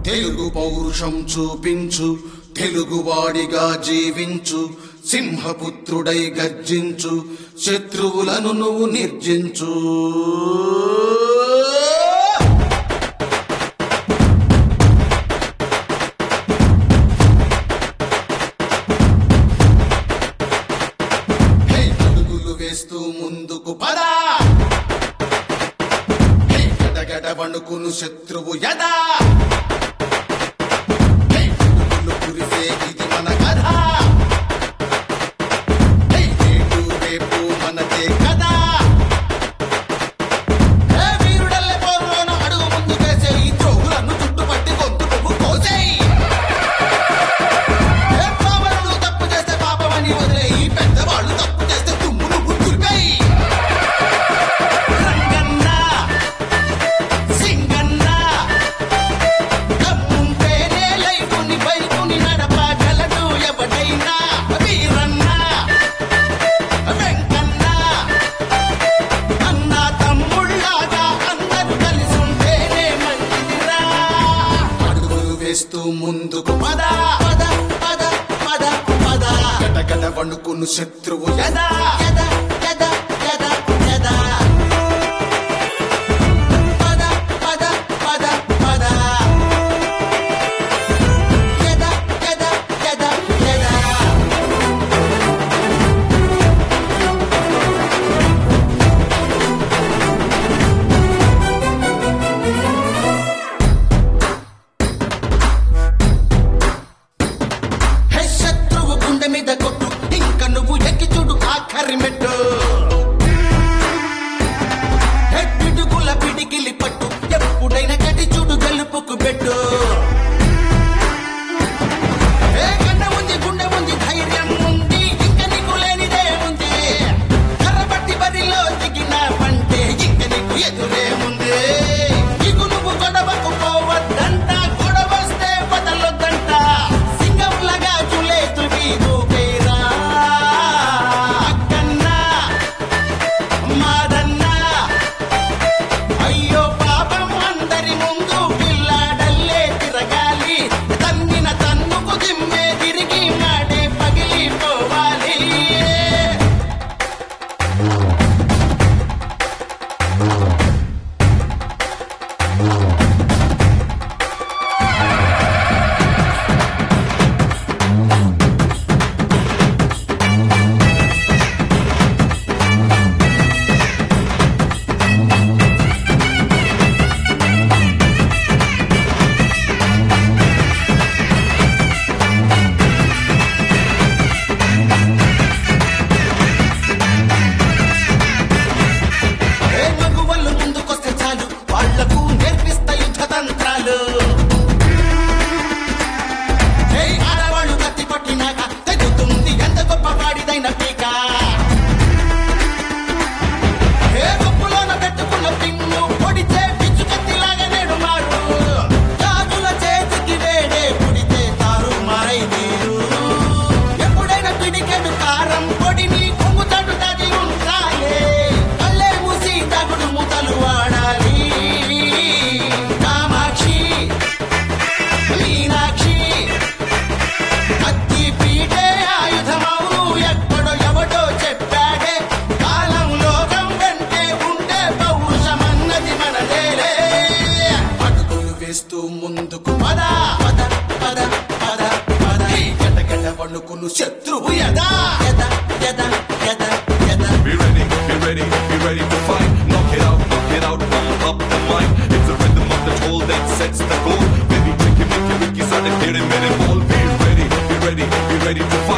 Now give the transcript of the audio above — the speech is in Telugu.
తెలుగు పౌరుషం చూపించు, తెలుగువాడిగా జీవించు, సింహపుత్రుడై గర్జించు, శత్రువులను నువ్వు నిర్జించు. అడుగులు వేస్తూ ముందుకు పదా, గడగడ వణుకును శత్రువు యదా. ముందుకు పద పద పద పద పద, గడగడ వణుకును శత్రువు యదా యదా యదా యదా యదా. పద పద పద పద, యదా యదా యదా యదా. మీద కొట్టు, ఇంకా నువ్వు ఎక్కి చూడు ఆఖరి మెట్టు. పిడుగుల పిడికిలి పట్టు, ఎప్పుడైనా కటి చూడు గెలుపుకు పెట్టు. కన్న ఉంది, గుండె ఉంది, ధైర్యం ఉంది, ఇంకా నీకు లేనిదే ఉంది. కర్రబట్టి బరిలో దిగిన పంటే ఇంక నీకు ఎదురే ఉంది. ఇగు నువ్వు గొడవకు పోవద్దంట, గొడవస్తే బదలొద్దంట. సింగంలాగా చూలేదు వీడు ముందుకు పద పద పద పద పద, గడగడ వణుకును శత్రువు యదా యదా యదా యదా యదా. Be ready to fight. Knock it out, pump up the mic. It's the rhythm of the toll that sets the goal. Baby, make it, Ricky, start it, hit him, and it all. Be ready to fight.